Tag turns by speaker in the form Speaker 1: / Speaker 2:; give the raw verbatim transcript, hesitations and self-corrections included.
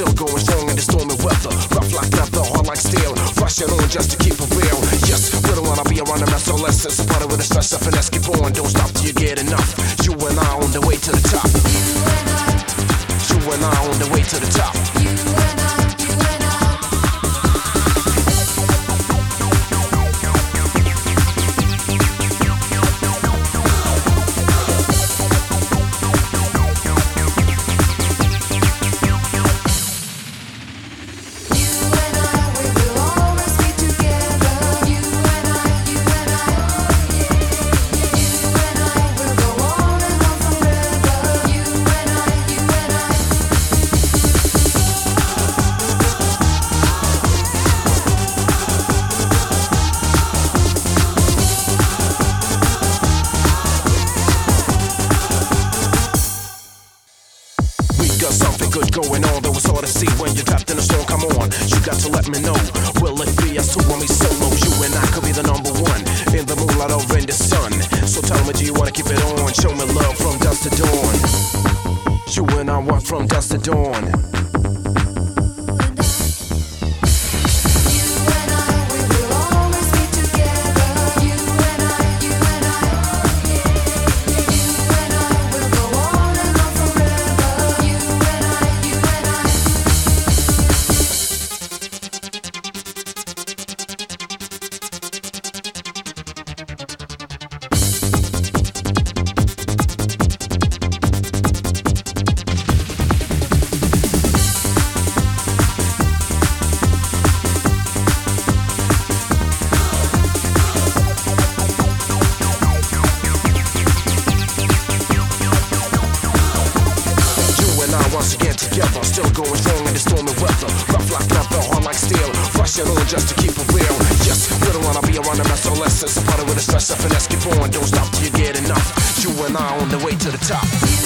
Speaker 1: still going strong in the stormy weather. Rough like leather, hard like steel, rushing on just to keep it real. Yes, we don't wanna be around the mess or less. It's a party with a stress up and let's keep on. Don't stop till you get enough. You and I on the way to the top. You and I, you and I on the way to the top. You and I, you and I. Going on, though it's hard to see when you're trapped in a storm. Come on, you got to let me know. Will it be us two or me solo? You and I could be the number one in the moonlight or in the sun. So tell me, do you wanna keep it on? Show me love from dusk to dawn. You and I want from dusk to dawn. Once again together, still going strong in the stormy weather. Rough like leather, hard like steel, rushing on just to keep it real. Yes, we don't wanna be around the mess or less. It's a party with a stress up and let's keep on. Don't stop till you get enough. You and I on the way to the top.